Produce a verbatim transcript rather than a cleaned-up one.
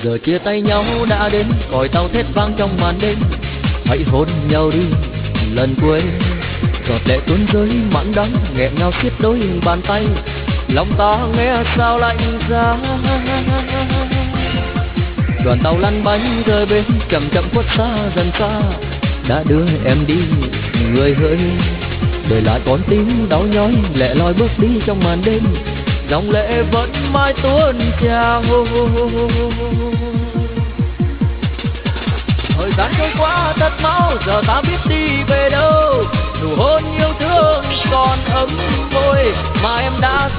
Giờ chia tay nhau đã đến, còi tàu thét vang trong màn đêm. Hãy hôn nhau đi lần cuối, giọt lệ tuôn rơi mặn đắng nghẹn ngào xiết đôi bàn tay. Lòng ta nghe sao lạnh giá. Đoàn tàu lăn bánh rơi bên, chậm chậm khuất xa dần xa. Đã đưa em đi người hỡi, để lại con tim đau nhói lẻ loi bước đi trong màn đêm. Dòng lệ vẫn mãi tuôn trào. Thời gian trôi qua thật mau, giờ ta biết đi về đâu. Nụ hôn yêu thương còn ấm môi mà em đã